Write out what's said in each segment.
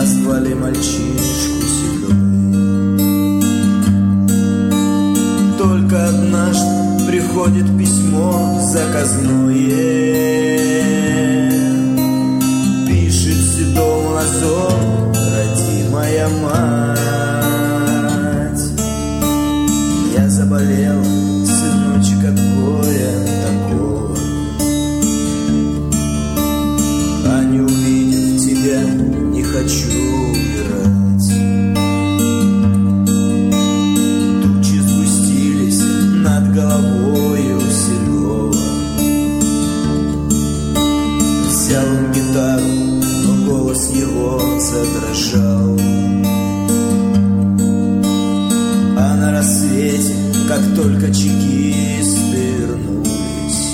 назвали мальчишку седой. Только однажды приходит письмо заказное, пишет седому лазом родимая мать. Я заболел, сыночек, от горя такого, а не увидев тебя, не хочу умирать. Тучи сгустились над головою седого. Взял он гитару, но голос его задрожал. А на рассвете, как только чекисты вернулись,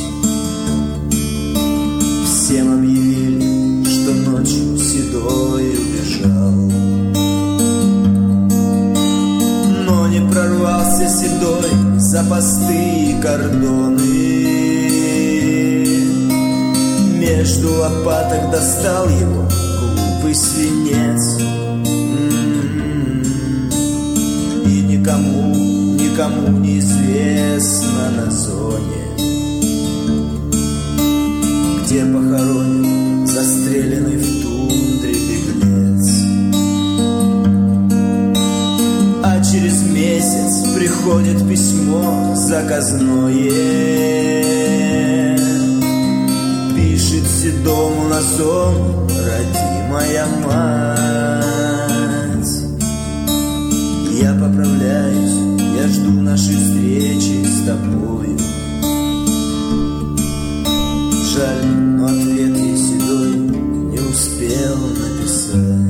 всем объявили, что ночью седой убежал. Но не прорвался седой за посты и кордоны, между лопаток достал его глупый свинец. И никому неизвестно на зоне, где похоронен застреленный в тундре беглец. А через месяц приходит письмо заказное, пишет седому лазом родимая мать. Я поправляюсь, я жду нашей встречи с тобою. Жаль, но ответ ей седой не успел написать.